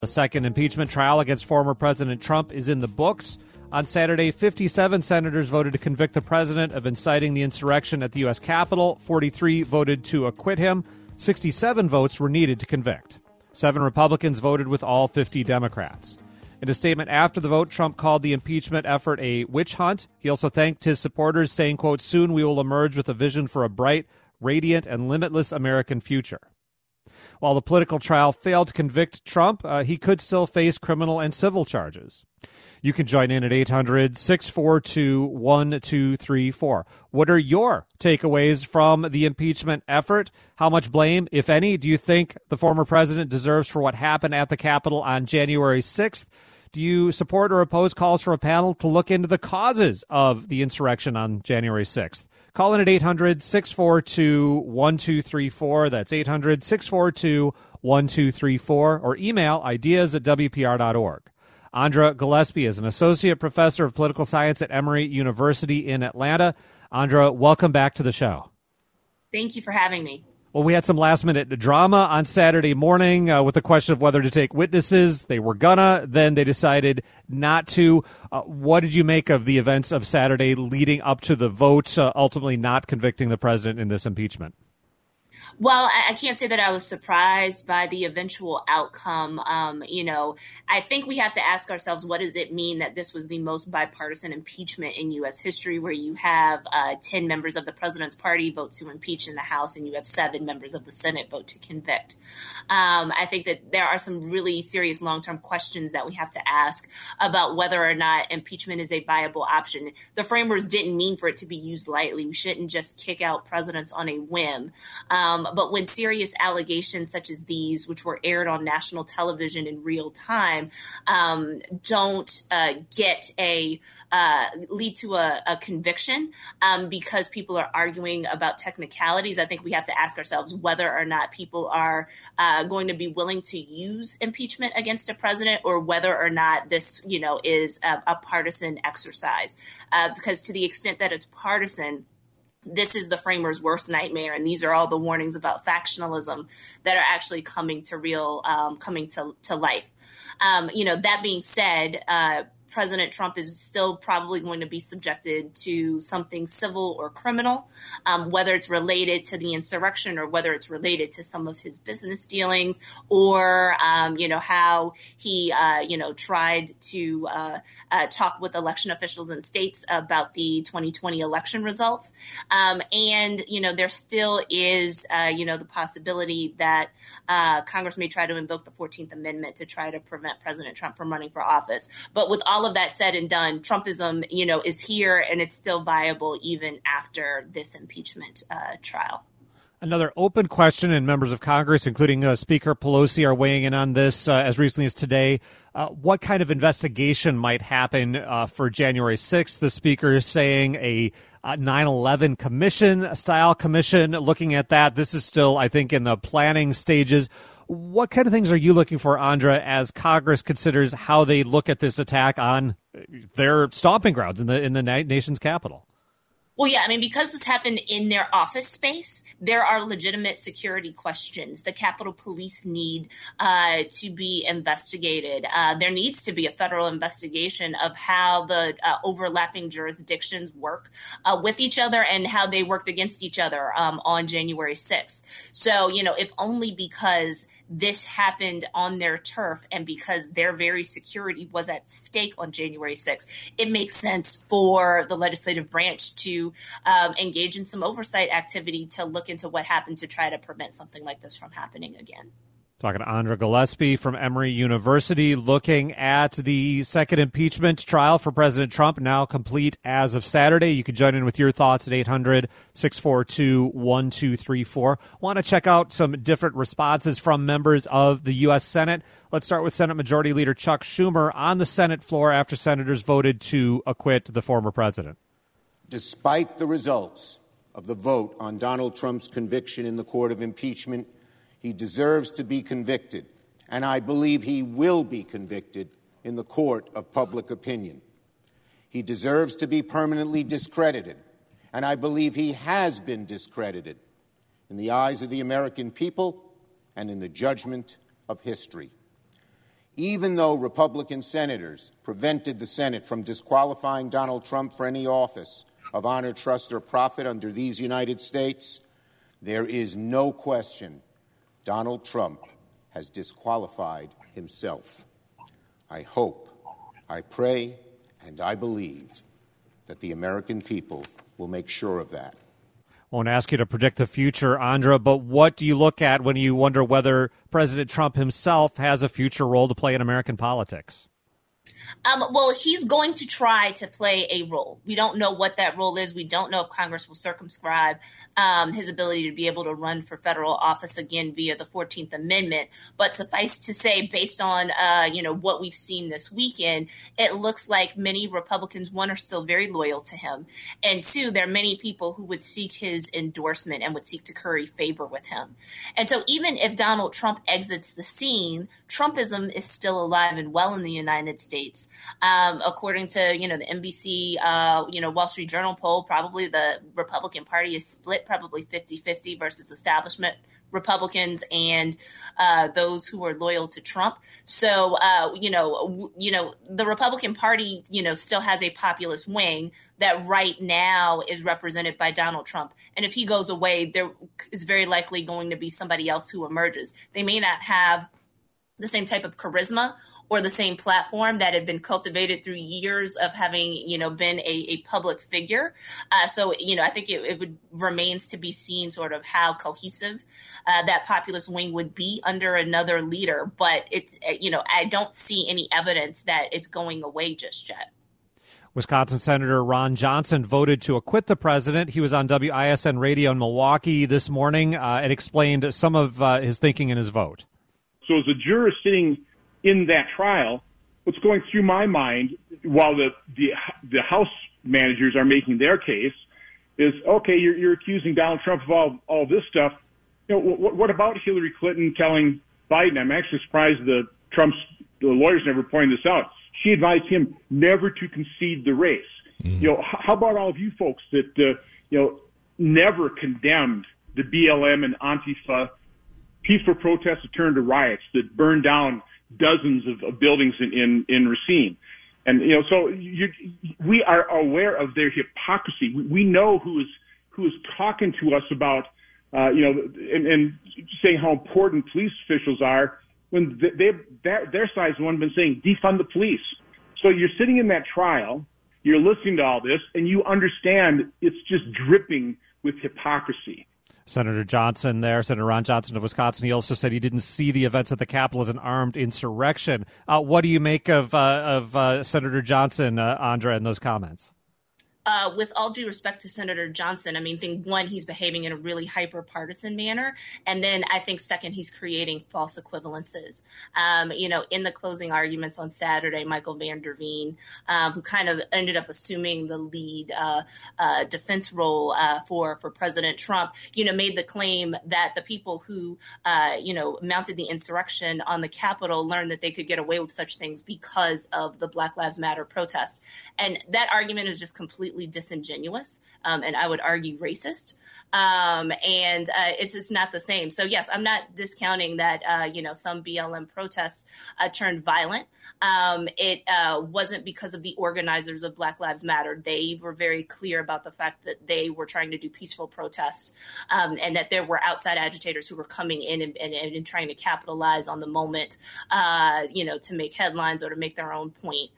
The second impeachment trial against former President Trump is in the books. On Saturday, 57 senators voted to convict the president of inciting the insurrection at the U.S. Capitol. 43 voted to acquit him. 67 votes were needed to convict. 7 Republicans voted with all 50 Democrats. In a statement after the vote, Trump called the impeachment effort a witch hunt. He also thanked his supporters, saying, quote, "Soon we will emerge with a vision for a bright, radiant, and limitless American future." While the political trial failed to convict Trump, he could still face criminal and civil charges. You can join in at 800-642-1234. What are your takeaways from the impeachment effort? How much blame, if any, do you think the former president deserves for what happened at the Capitol on January 6th? Do you support or oppose calls for a panel to look into the causes of the insurrection on January 6th? Call in at 800-642-1234. That's 800-642-1234. Or email ideas@wpr.org. Andra Gillespie is an associate professor of political science at Emory University in Atlanta. Andra, welcome back to the show. Thank you for having me. Well, we had some last-minute drama on Saturday morning with the question of whether to take witnesses. They were gonna, then they decided not to. What did you make of the events of Saturday leading up to the vote, ultimately not convicting the president in this impeachment? Well, I can't say that I was surprised by the eventual outcome. I think we have to ask ourselves, what does it mean that this was the most bipartisan impeachment in U.S. history, where you have 10 members of the president's party vote to impeach in the House and you have 7 members of the Senate vote to convict? I think that there are some really serious long-term questions that we have to ask about whether or not impeachment is a viable option. The framers didn't mean for it to be used lightly. We shouldn't just kick out presidents on a whim. But when serious allegations such as these, which were aired on national television in real time, don't lead to a conviction because people are arguing about technicalities, I think we have to ask ourselves whether or not people are going to be willing to use impeachment against a president, or whether or not this, is a partisan exercise. Because to the extent that it's partisan, this is the framers' worst nightmare, and these are all the warnings about factionalism that are actually coming to life. That being said, President Trump is still probably going to be subjected to something civil or criminal, whether it's related to the insurrection or whether it's related to some of his business dealings, or, how he, tried to talk with election officials in states about the 2020 election results. There still is, the possibility that Congress may try to invoke the 14th Amendment to try to prevent President Trump from running for office. But with all of that said and done, Trumpism, is here, and it's still viable even after this impeachment trial. Another open question, and members of Congress, including Speaker Pelosi, are weighing in on this as recently as today. What kind of investigation might happen for January 6th? The Speaker is saying a 9/11 commission, a style commission, looking at that. This is still, I think, in the planning stages. What kind of things are you looking for, Andra, as Congress considers how they look at this attack on their stomping grounds in the nation's capital? Well, yeah, because this happened in their office space, there are legitimate security questions. The Capitol Police need to be investigated. There needs to be a federal investigation of how the overlapping jurisdictions work with each other and how they worked against each other on January 6th. So, if only because this happened on their turf and because their very security was at stake on January 6th, it makes sense for the legislative branch to engage in some oversight activity to look into what happened to try to prevent something like this from happening again. Talking to Andra Gillespie from Emory University, looking at the second impeachment trial for President Trump, now complete as of Saturday. You can join in with your thoughts at 800-642-1234. Want to check out some different responses from members of the U.S. Senate. Let's start with Senate Majority Leader Chuck Schumer on the Senate floor after senators voted to acquit the former president. Despite the results of the vote on Donald Trump's conviction in the court of impeachment, he deserves to be convicted, and I believe he will be convicted in the court of public opinion. He deserves to be permanently discredited, and I believe he has been discredited in the eyes of the American people and in the judgment of history. Even though Republican senators prevented the Senate from disqualifying Donald Trump for any office of honor, trust, or profit under these United States, there is no question Donald Trump has disqualified himself. I hope, I pray, and I believe that the American people will make sure of that. Won't ask you to predict the future, Andra, but what do you look at when you wonder whether President Trump himself has a future role to play in American politics? Well, he's going to try to play a role. We don't know what that role is. We don't know if Congress will circumscribe his ability to be able to run for federal office again via the 14th Amendment. But suffice to say, based on, what we've seen this weekend, it looks like many Republicans, one, are still very loyal to him. And two, there are many people who would seek his endorsement and would seek to curry favor with him. And so even if Donald Trump exits the scene, Trumpism is still alive and well in the United States. According to, the NBC, Wall Street Journal poll, probably the Republican Party is split probably 50-50 versus establishment Republicans and those who are loyal to Trump. So, the Republican Party, still has a populist wing that right now is represented by Donald Trump. And if he goes away, there is very likely going to be somebody else who emerges. They may not have the same type of charisma or the same platform that had been cultivated through years of having, been a public figure. So, I think it would remains to be seen sort of how cohesive that populist wing would be under another leader. But it's, I don't see any evidence that it's going away just yet. Wisconsin Senator Ron Johnson voted to acquit the president. He was on WISN radio in Milwaukee this morning and explained some of his thinking in his vote. So as a juror sitting in that trial, what's going through my mind while the House managers are making their case is, okay, you're accusing Donald Trump of all this stuff. What about Hillary Clinton telling Biden? I'm actually surprised the lawyers never pointed this out. She advised him never to concede the race. Mm-hmm. How about all of you folks that never condemned the BLM and Antifa peaceful protests that turned to riots that burned down dozens of buildings in Racine. And, so we are aware of their hypocrisy. We know who is talking to us about, and saying how important police officials are when their side's the one been saying defund the police. So you're sitting in that trial, you're listening to all this, and you understand it's just dripping with hypocrisy. Senator Ron Johnson of Wisconsin, he also said he didn't see the events at the Capitol as an armed insurrection. What do you make of Senator Johnson, Andra, and those comments? With all due respect to Senator Johnson, I think one, he's behaving in a really hyper-partisan manner. And then I think second, he's creating false equivalences. In the closing arguments on Saturday, Michael Van Der Veen, who kind of ended up assuming the lead defense role for President Trump, made the claim that the people who, mounted the insurrection on the Capitol learned that they could get away with such things because of the Black Lives Matter protests. And that argument is just completely disingenuous, and I would argue racist. And it's just not the same. So yes, I'm not discounting that, some BLM protests turned violent. It wasn't because of the organizers of Black Lives Matter. They were very clear about the fact that they were trying to do peaceful protests, and that there were outside agitators who were coming in and trying to capitalize on the moment, to make headlines or to make their own point.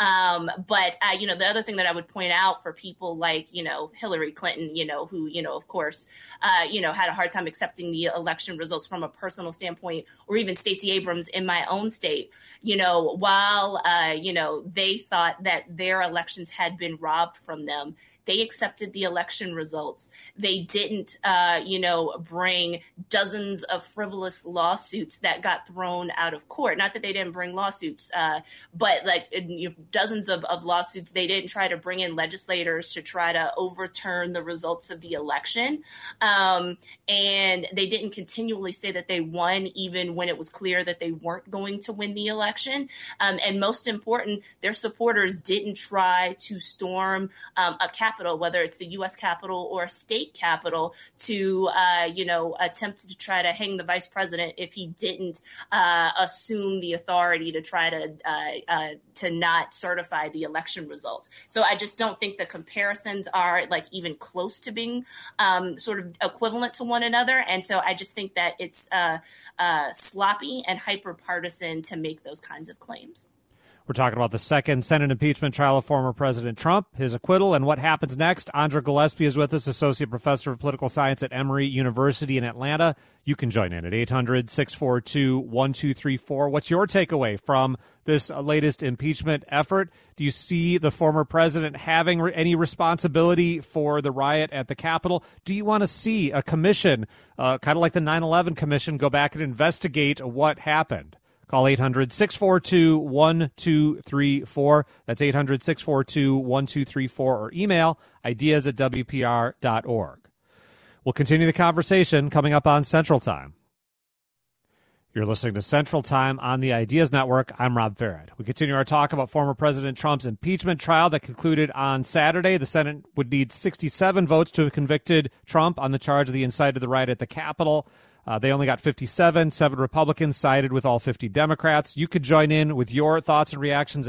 But the other thing that I would point out for people like, Hillary Clinton, who, of course, had a hard time accepting the election results from a personal standpoint, or even Stacey Abrams in my own state, while, they thought that their elections had been robbed from them. They accepted the election results. They didn't, bring dozens of frivolous lawsuits that got thrown out of court. Not that they didn't bring lawsuits, but dozens of lawsuits. They didn't try to bring in legislators to try to overturn the results of the election. And they didn't continually say that they won, even when it was clear that they weren't going to win the election. And most important, their supporters didn't try to storm a Capitol Capitol, whether it's the U.S. Capitol or a state Capitol, to, attempt to try to hang the vice president if he didn't assume the authority to try to not certify the election results. So I just don't think the comparisons are like even close to being sort of equivalent to one another. And so I just think that it's sloppy and hyper-partisan to make those kinds of claims. We're talking about the second Senate impeachment trial of former President Trump, his acquittal, and what happens next. Andra Gillespie is with us, Associate Professor of Political Science at Emory University in Atlanta. You can join in at 800-642-1234. What's your takeaway from this latest impeachment effort? Do you see the former president having any responsibility for the riot at the Capitol? Do you want to see a commission, kind of like the 9/11 Commission, go back and investigate what happened? Call 800-642-1234. That's 800-642-1234, or email ideas@wpr.org. We'll continue the conversation coming up on Central Time. You're listening to Central Time on the Ideas Network. I'm Rob Farrett. We continue our talk about former President Trump's impeachment trial that concluded on Saturday. The Senate would need 67 votes to have convicted Trump on the charge of the incited the riot at the Capitol. They only got 57. 7 Republicans sided with all 50 Democrats. You could join in with your thoughts and reactions at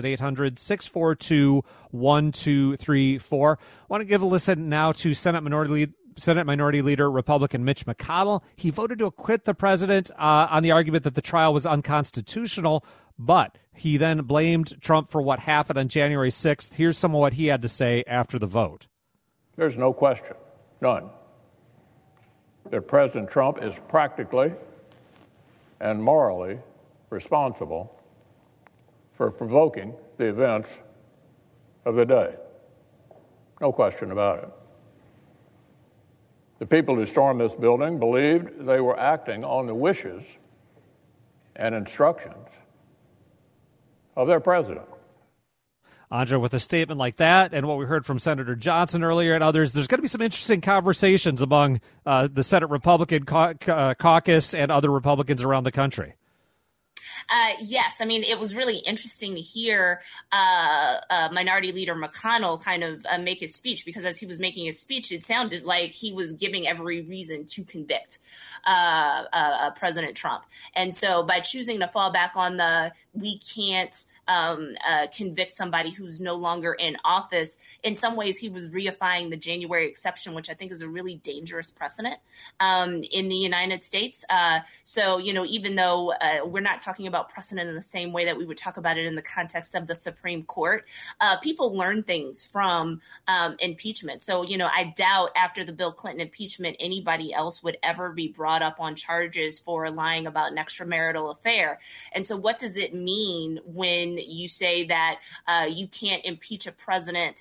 800-642-1234. I want to give a listen now to Senate Minority Leader Republican Mitch McConnell. He voted to acquit the president on the argument that the trial was unconstitutional, but he then blamed Trump for what happened on January 6th. Here's some of what he had to say after the vote. There's no question, none, that President Trump is practically and morally responsible for provoking the events of the day. No question about it. The people who stormed this building believed they were acting on the wishes and instructions of their president. Andra, with a statement like that and what we heard from Senator Johnson earlier and others, there's going to be some interesting conversations among the Senate Republican caucus and other Republicans around the country. Yes. I mean, it was really interesting to hear Minority Leader McConnell kind of make his speech, because as he was making his speech, it sounded like he was giving every reason to convict President Trump. And so by choosing to fall back on we can't convict somebody who's no longer in office, in some ways he was reifying the January exception, which I think is a really dangerous precedent in the United States. So, even though we're not talking about precedent in the same way that we would talk about it in the context of the Supreme Court, people learn things from impeachment. So, I doubt after the Bill Clinton impeachment, anybody else would ever be brought up on charges for lying about an extramarital affair. And so what does it mean when you say that you can't impeach a president,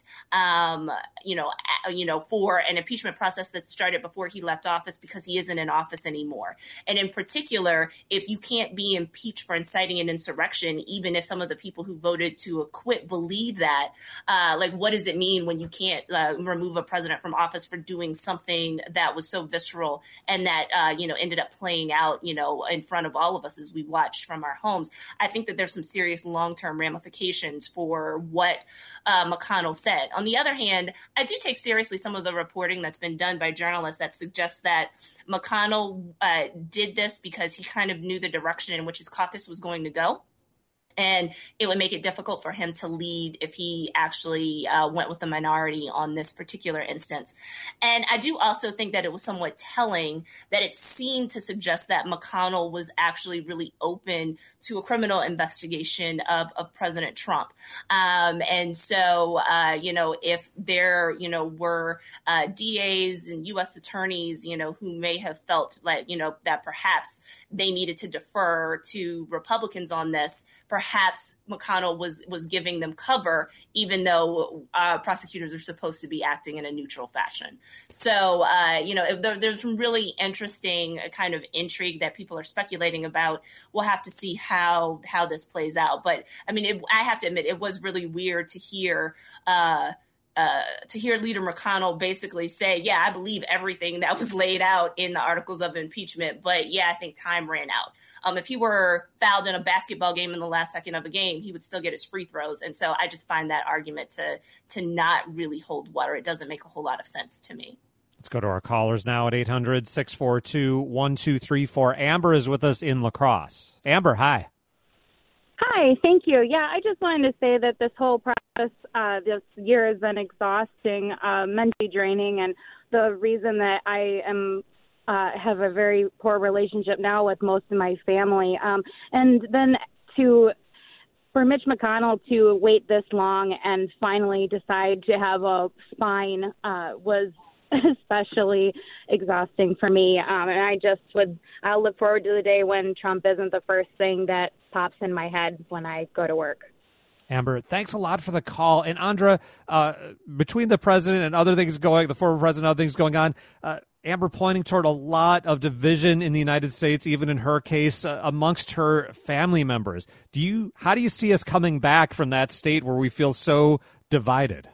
for an impeachment process that started before he left office because he isn't in office anymore? And in particular, if you can't be impeached for inciting an insurrection, even if some of the people who voted to acquit believe that, what does it mean when you can't remove a president from office for doing something that was so visceral and that, ended up playing out, in front of all of us as we watched from our homes? I think that there's some serious long-term ramifications for what McConnell said. On the other hand, I do take seriously some of the reporting that's been done by journalists that suggests that McConnell did this because he kind of knew the direction in which his caucus was going to go. And it would make it difficult for him to lead if he actually went with the minority on this particular instance. And I do also think that it was somewhat telling that it seemed to suggest that McConnell was actually really open to a criminal investigation of President Trump. And so, if there, were DAs and U.S. attorneys, who may have felt like, that perhaps they needed to defer to Republicans on this, perhaps McConnell was giving them cover, even though prosecutors are supposed to be acting in a neutral fashion. So, there's some really interesting kind of intrigue that people are speculating about. We'll have to see how this plays out. But I mean, I have to admit, it was really weird to hear hear Leader McConnell basically say, yeah, I believe everything that was laid out in the articles of impeachment, but yeah, I think time ran out. If he were fouled in a basketball game in the last second of a game, he would still get his free throws. And so I just find that argument to not really hold water. It doesn't make a whole lot of sense to me. Let's go to our callers now at 800-642-1234. Amber is with us in La Crosse. Amber, hi. Hi, thank you. Yeah, I just wanted to say that this whole process this year has been exhausting, mentally draining, and the reason that I am have a very poor relationship now with most of my family. And then for Mitch McConnell to wait this long and finally decide to have a spine was especially exhausting for me. And I'll look forward to the day when Trump isn't the first thing that pops in my head when I go to work. Amber, thanks a lot for the call. And Andra, between the president and the former president, other things going on, Amber pointing toward a lot of division in the United States, even in her case, amongst her family members. How do you see us coming back from that state where we feel so divided?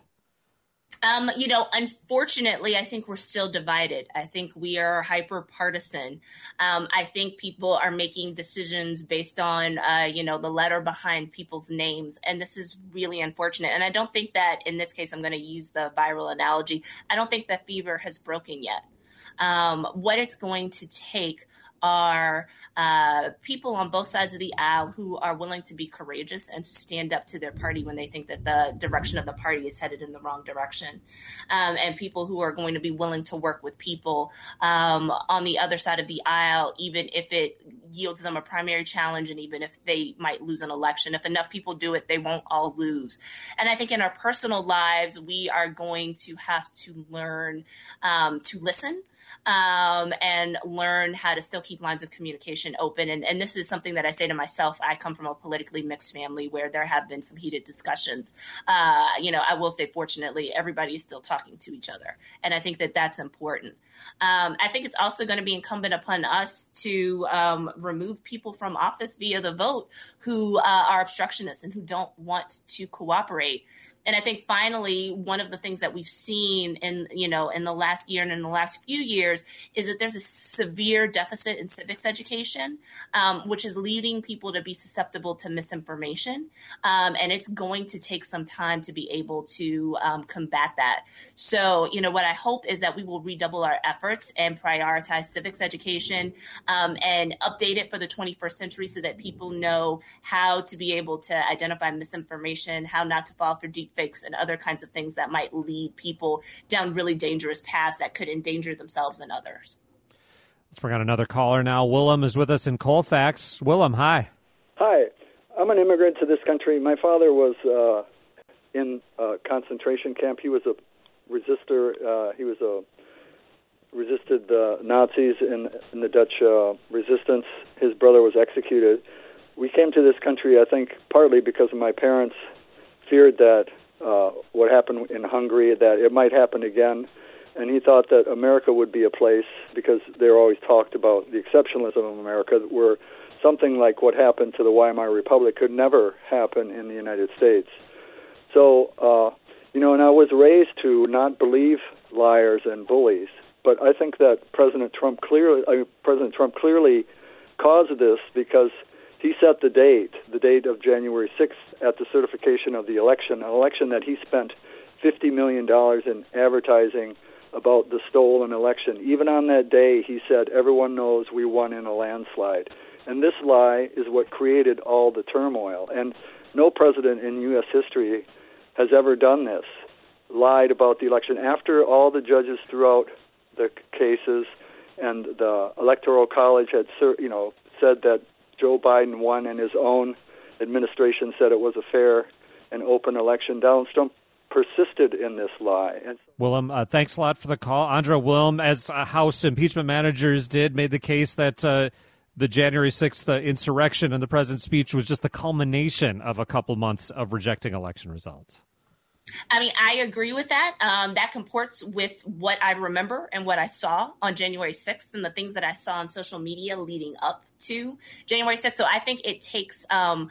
Unfortunately, I think we're still divided. I think we are hyper partisan. I think people are making decisions based on, the letter behind people's names. And this is really unfortunate. And I don't think that in this case, I'm going to use the viral analogy. I don't think that fever has broken yet. What it's going to take are people on both sides of the aisle who are willing to be courageous and to stand up to their party when they think that the direction of the party is headed in the wrong direction. And people who are going to be willing to work with people on the other side of the aisle, even if it yields them a primary challenge and even if they might lose an election. If enough people do it, they won't all lose. And I think in our personal lives, we are going to have to learn to listen. And learn how to still keep lines of communication open. And this is something that I say to myself. I come from a politically mixed family where there have been some heated discussions. I will say, fortunately, everybody is still talking to each other. And I think that that's important. I think it's also going to be incumbent upon us to remove people from office via the vote who are obstructionists and who don't want to cooperate. And I think finally, one of the things that we've seen in the last year and in the last few years is that there's a severe deficit in civics education, which is leading people to be susceptible to misinformation. And it's going to take some time to be able to combat that. So, what I hope is that we will redouble our efforts and prioritize civics education and update it for the 21st century so that people know how to be able to identify misinformation, how not to fall for deep fakes and other kinds of things that might lead people down really dangerous paths that could endanger themselves and others. Let's bring on another caller now. Willem is with us in Colfax. Willem, hi. Hi. I'm an immigrant to this country. My father was in a concentration camp. He was a resistor. He resisted the Nazis in the Dutch resistance. His brother was executed. We came to this country, I think, partly because of my parents feared that what happened in Hungary, that it might happen again. And he thought that America would be a place, because they always talked about the exceptionalism of America, where something like what happened to the Weimar Republic could never happen in the United States. So, and I was raised to not believe liars and bullies. But I think that President Trump clearly caused this because he set the date of January 6th at the certification of the election, an election that he spent $50 million in advertising about the stolen election. Even on that day, he said, everyone knows we won in a landslide. And this lie is what created all the turmoil. And no president in U.S. history has ever done this, lied about the election. After all the judges throughout the cases and the Electoral College had said that Joe Biden won and his own administration said it was a fair and open election, Donald Trump persisted in this lie. And Willem, thanks a lot for the call. Andra Wilm, as House impeachment managers did, made the case that the January 6th insurrection and the president's speech was just the culmination of a couple months of rejecting election results. I mean, I agree with that. That comports with what I remember and what I saw on January 6th and the things that I saw on social media leading up to January 6th. So I think it takes, a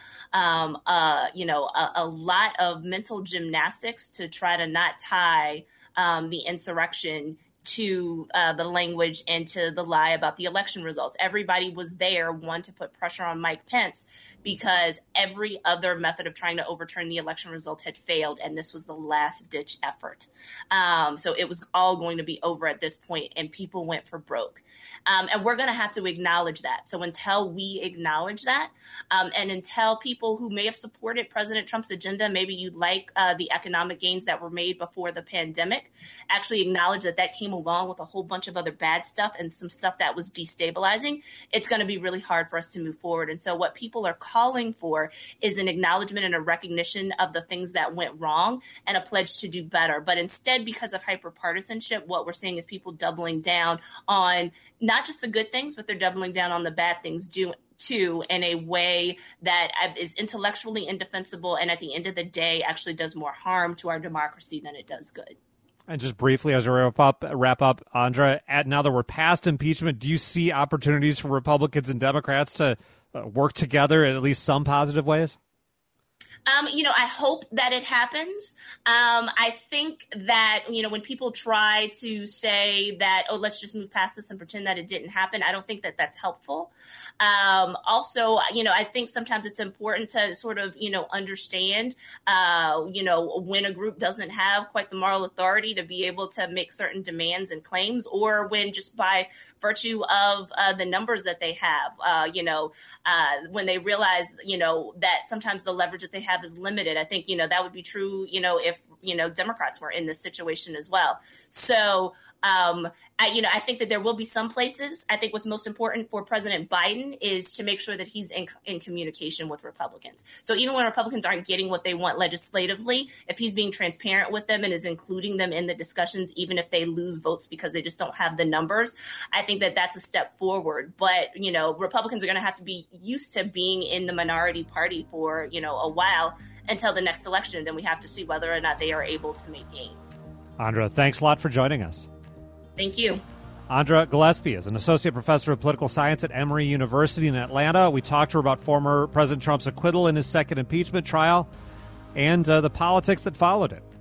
lot of mental gymnastics to try to not tie the insurrection to the language and to the lie about the election results. Everybody was there, one, to put pressure on Mike Pence because every other method of trying to overturn the election result had failed, and this was the last-ditch effort. So it was all going to be over at this point, and people went for broke. And we're going to have to acknowledge that. So until we acknowledge that, and until people who may have supported President Trump's agenda, maybe you like the economic gains that were made before the pandemic, actually acknowledge that that came along with a whole bunch of other bad stuff and some stuff that was destabilizing, it's going to be really hard for us to move forward. And so what people are calling for is an acknowledgement and a recognition of the things that went wrong and a pledge to do better. But instead, because of hyperpartisanship, what we're seeing is people doubling down on not just the good things, but they're doubling down on the bad things too, in a way that is intellectually indefensible and at the end of the day actually does more harm to our democracy than it does good. And just briefly, as we wrap up, Andra, now that we're past impeachment, do you see opportunities for Republicans and Democrats to work together in at least some positive ways? I hope that it happens. I think that, when people try to say that, oh, let's just move past this and pretend that it didn't happen, I don't think that that's helpful. Also, I think sometimes it's important to sort of, understand, when a group doesn't have quite the moral authority to be able to make certain demands and claims, or when just by virtue of the numbers that they have, when they realize, that sometimes the leverage that they have is limited. I think, that would be true, if, Democrats were in this situation as well. So, I think that there will be some places. I think what's most important for President Biden is to make sure that he's in communication with Republicans. So even when Republicans aren't getting what they want legislatively, if he's being transparent with them and is including them in the discussions, even if they lose votes because they just don't have the numbers, I think that that's a step forward. But, Republicans are going to have to be used to being in the minority party for, a while until the next election. Then we have to see whether or not they are able to make gains. Andra, thanks a lot for joining us. Thank you. Andra Gillespie is an associate professor of political science at Emory University in Atlanta. We talked to her about former President Trump's acquittal in his second impeachment trial and the politics that followed it.